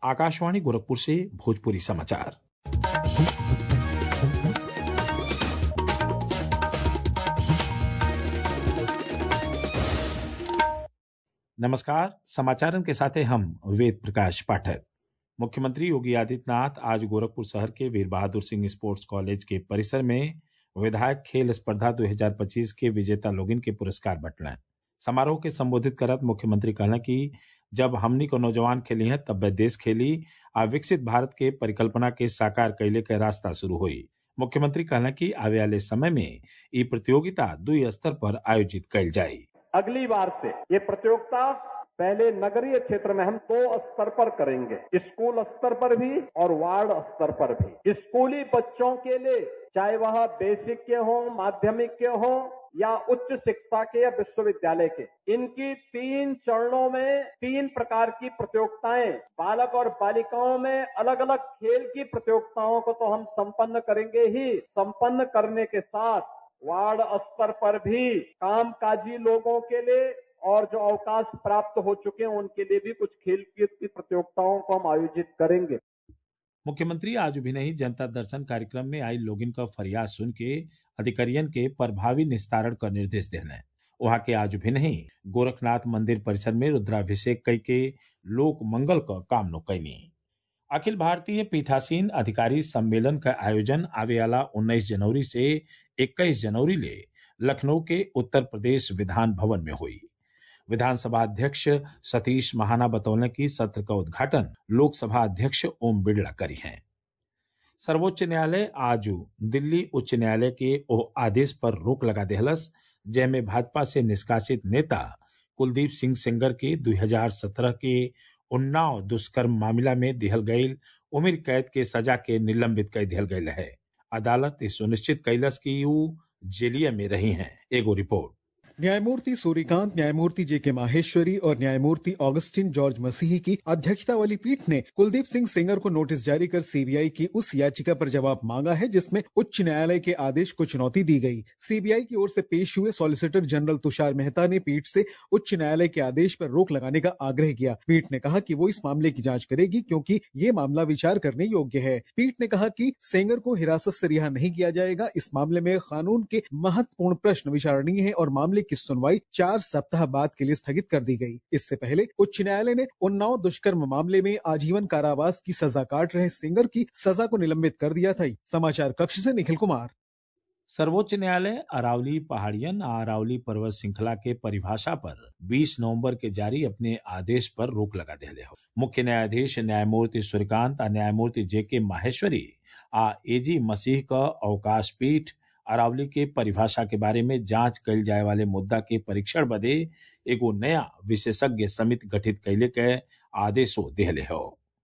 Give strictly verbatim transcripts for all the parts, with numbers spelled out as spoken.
आकाशवाणी गोरखपुर से भोजपुरी समाचार। नमस्कार, समाचारन के साथे हम वेद प्रकाश पाठक। मुख्यमंत्री योगी आदित्यनाथ आज गोरखपुर शहर के वीर बहादुर सिंह स्पोर्ट्स कॉलेज के परिसर में विधायक खेल स्पर्धा दो हजार पच्चीस के विजेता लोगिन के पुरस्कार बंटलन। समारोह के संबोधित करत मुख्यमंत्री कहला कि जब हमनी को नौजवान खेली हैं तब वह देश खेली आ विकसित भारत के परिकल्पना के साकार कैले के रास्ता शुरू हुई। मुख्यमंत्री कहला कि आवे वाले समय में ये प्रतियोगिता दुई स्तर पर आयोजित कैल जाये। अगली बार से ये प्रतियोगिता पहले नगरीय क्षेत्र में हम दो स्तर पर करेंगे, स्कूल स्तर पर भी और वार्ड स्तर पर भी। स्कूली बच्चों के लिए चाहे वह बेसिक के हों, माध्यमिक के हों या उच्च शिक्षा के या विश्वविद्यालय के, इनकी तीन चरणों में तीन प्रकार की प्रतियोगिताएं, बालक और बालिकाओं में अलग अलग खेल की प्रतियोगिताओं को तो हम संपन्न करेंगे ही, संपन्न करने के साथ वार्ड स्तर पर भी कामकाजी लोगों के लिए और जो अवकाश प्राप्त हो चुके हैं उनके लिए भी कुछ खेल की प्रतियोगिताओं को हम आयोजित करेंगे। मुख्यमंत्री आज भी नहीं जनता दर्शन कार्यक्रम में आई लोगिन का फरियाद सुन के अधिकारियन के प्रभावी निस्तारण का निर्देश देना। वहां के आज भी नहीं गोरखनाथ मंदिर परिसर में रुद्राभिषेक कई के लोक मंगल का काम नो कैनी। अखिल भारतीय पीठासीन अधिकारी सम्मेलन का आयोजन आवे वाला उन्नीस जनवरी से इक्कीस जनवरी ले लखनऊ के उत्तर प्रदेश विधान भवन में हुई। विधानसभा अध्यक्ष सतीश महाना बतौले कि सत्र का उद्घाटन लोकसभा अध्यक्ष ओम बिड़ला करी हैं। सर्वोच्च न्यायालय आज दिल्ली उच्च न्यायालय के ओ आदेश पर रोक लगा देहलस जैमें भाजपा से निष्कासित नेता कुलदीप सिंह सेंगर के दो हजार सत्रह के उन्नाव दुष्कर्म मामला में दिहल गईल उम्र कैद के सजा के निलंबित कर दिहल गईल है। अदालत सुनिश्चित कैलस की यू जेलिया में रही हैं। एगो रिपोर्ट। न्यायमूर्ति सूर्यकांत, न्यायमूर्ति जे के माहेश्वरी और न्यायमूर्ति ऑगस्टिन जॉर्ज मसीही की अध्यक्षता वाली पीठ ने कुलदीप सिंह सेंगर को नोटिस जारी कर सीबीआई की उस याचिका पर जवाब मांगा है जिसमें उच्च न्यायालय के आदेश को चुनौती दी गई। सीबीआई की ओर से पेश हुए सॉलिसिटर जनरल तुषार मेहता ने पीठ से उच्च न्यायालय के आदेश पर रोक लगाने का आग्रह किया। पीठ ने कहा कि वो इस मामले की जांच करेगी क्योंकि ये मामला विचार करने योग्य है। पीठ ने कहा कि सेंगर को हिरासत से रिहा नहीं किया जाएगा। इस मामले में कानून के महत्वपूर्ण प्रश्न विचारणीय है और मामले की सुनवाई चार सप्ताह बाद के लिए स्थगित कर दी गई। इससे पहले उच्च न्यायालय ने उन्नाव दुष्कर्म मामले में आजीवन कारावास की सजा काट रहे सेंगर की सजा को निलंबित कर दिया था। समाचार कक्ष से निखिल कुमार। सर्वोच्च न्यायालय अरावली पहाड़ियन और अरावली पर्वत श्रृंखला के परिभाषा पर बीस नवंबर के जारी अपने आदेश पर रोक लगा दिले हो। मुख्य न्यायाधीश न्यायमूर्ति सूर्यकांत और न्यायमूर्ति जे के माहेश्वरी आ एजी मसीह का अवकाश पीठ अरावली के परिभाषा के बारे में जांच कैल जाए वाले मुद्दा के परीक्षण बदे एगो नया विशेषज्ञ समिति गठित कैले के आदेशो देहले हो।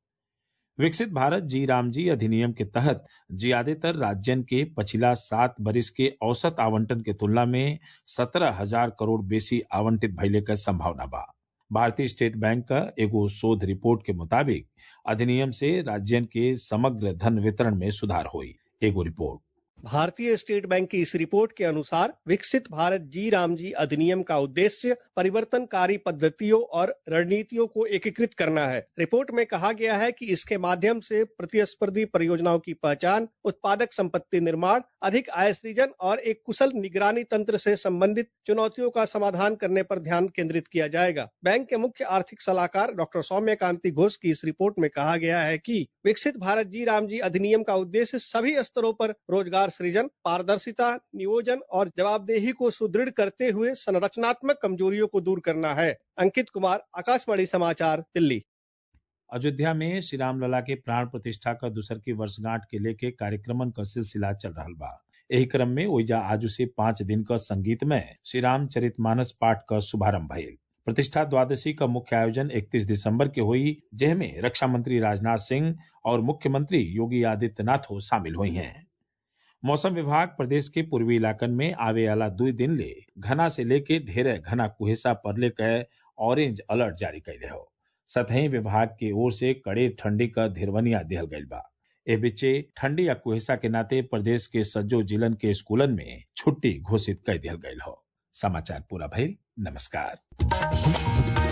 विकसित भारत जी राम जी अधिनियम के तहत ज्यादातर राज्यन के पिछला सात बरिस के औसत आवंटन के तुलना में सत्रह हजार करोड़ बेसी आवंटित भइले का संभावना बा। भारतीय स्टेट बैंक का एगो शोध रिपोर्ट के मुताबिक अधिनियम से राज्यन के समग्र धन वितरण में सुधार हुई। एगो रिपोर्ट। भारतीय स्टेट बैंक की इस रिपोर्ट के अनुसार विकसित भारत जी राम जी अधिनियम का उद्देश्य परिवर्तनकारी पद्धतियों और रणनीतियों को एकीकृत करना है। रिपोर्ट में कहा गया है कि इसके माध्यम से प्रतिस्पर्धी परियोजनाओं की पहचान, उत्पादक संपत्ति निर्माण, अधिक आय सृजन और एक कुशल निगरानी तंत्र से संबंधित चुनौतियों का समाधान करने पर ध्यान केंद्रित किया जाएगा। बैंक के मुख्य आर्थिक सलाहकार डॉक्टर सौम्यकांति घोष की इस रिपोर्ट में कहा गया है कि विकसित भारत जी राम जी अधिनियम का उद्देश्य सभी स्तरों पर रोजगार सृजन, पारदर्शिता, नियोजन और जवाबदेही को सुदृढ़ करते हुए संरचनात्मक कमजोरियों को दूर करना है। अंकित कुमार, आकाशवाणी समाचार, दिल्ली। अयोध्या में श्री राम लला के प्राण प्रतिष्ठा का दूसर की वर्षगांठ के लेके कार्यक्रमन का सिलसिला चल रहा बा। यही क्रम में ओइजा आज से पांच दिन का संगीतमय श्री रामचरितमानस पाठ का शुभारंभ भइल। प्रतिष्ठा द्वादशी का मुख्य आयोजन इकतीस दिसंबर के हुई, जिसमें रक्षा मंत्री राजनाथ सिंह और मुख्यमंत्री योगी आदित्यनाथ शामिल हुई हैं। मौसम विभाग प्रदेश के पूर्वी इलाकन में आवे वाला दो दिन ले घना से लेके ढेरे घना कुहेसा पड़ले के ऑरेंज अलर्ट जारी कैले हो। सतही विभाग की ओर से कड़े ठंडी का धिरवनिया दिहल गईल बा। ए बीचे ठंडी या कुहेसा के नाते प्रदेश के सज्जो जिलन के स्कूलन में छुट्टी घोषित कर दिहल गईल हो। समाचार पूरा भइल। नमस्कार।